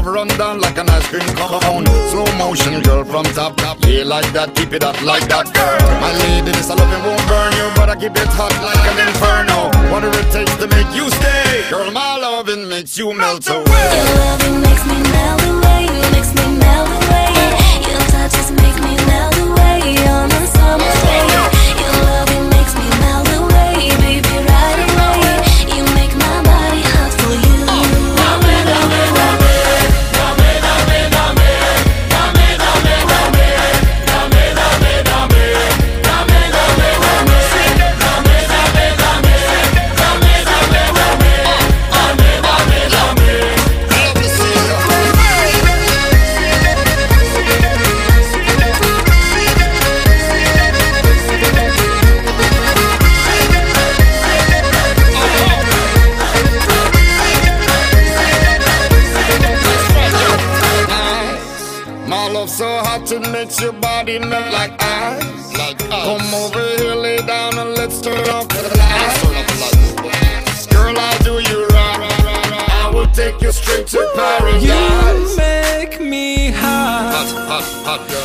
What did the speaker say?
love run down like an ice cream cone. Slow motion, girl, from top. Yeah, like that, keep it up like that, girl. My lady, this I love it won't burn you, but I keep it hot like an inferno. Whatever it takes to make you stay, girl, my loving makes you melt away. Your loving makes me melt away, makes me melt away. Your touches make me melt away on a summer day. Your loving makes me melt away, baby, right away. You make my body hot for you. My love so hot it makes your body melt like ice. Come over here, lay down and let's turn up the lights. Girl, I'll do you right. I will take you straight to paradise. You make me hot, hot, hot, hot, girl.